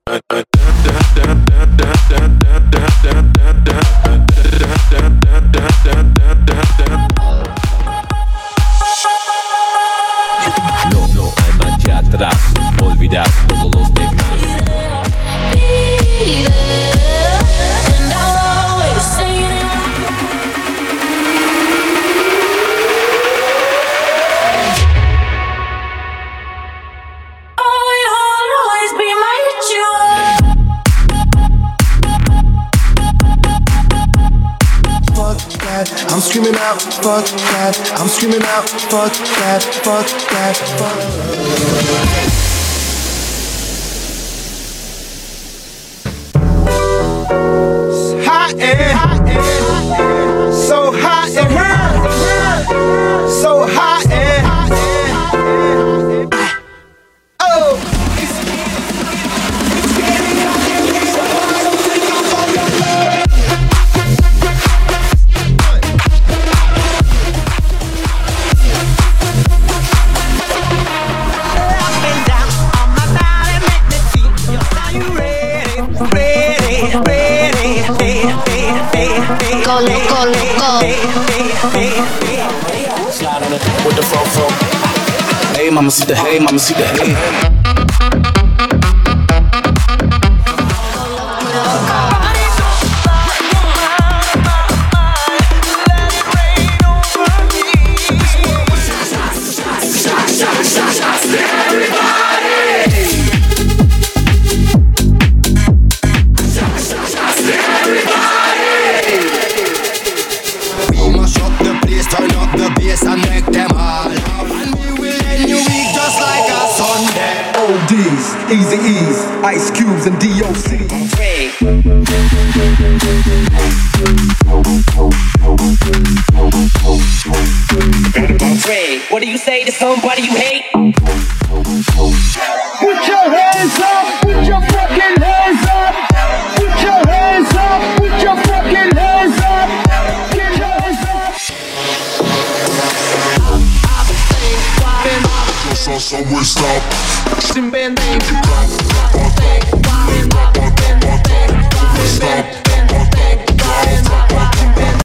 No hay marcha atrás, olvidar todos los demás. I'm screaming out, fuck that. I'm screaming out, fuck that, fuck that, fuck. Hot and so hot and so hot and oh. Slide on it with the fofo. Hey, mamacita, hey, mamacita, hey. And make them all. And we will end your week just like a Sunday. ODs, Easy E's, Ice Cubes and DOC. What do you say to somebody you hate? Put your hands up, put your fucking hands up. Put your hands up, put your fucking hands up. Get your hands up. Somewhere stop. Stop.